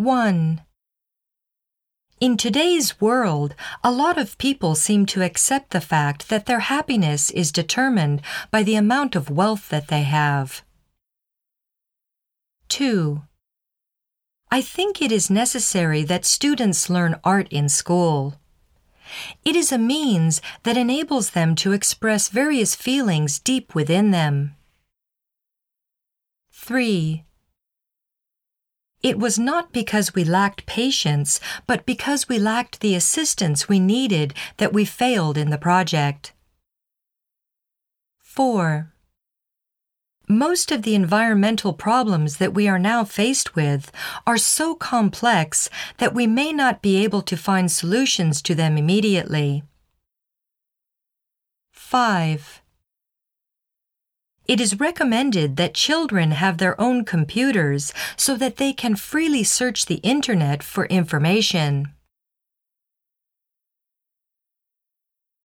1. In today's world, a lot of people seem to accept the fact that their happiness is determined by the amount of wealth that they have. 2. I think it is necessary that students learn art in school. It is a means that enables them to express various feelings deep within them. 3. It was not because we lacked patience, but because we lacked the assistance we needed that we failed in the project. 4. Most of the environmental problems that we are now faced with are so complex that we may not be able to find solutions to them immediately. 5. It is recommended that children have their own computers so that they can freely search the Internet for information.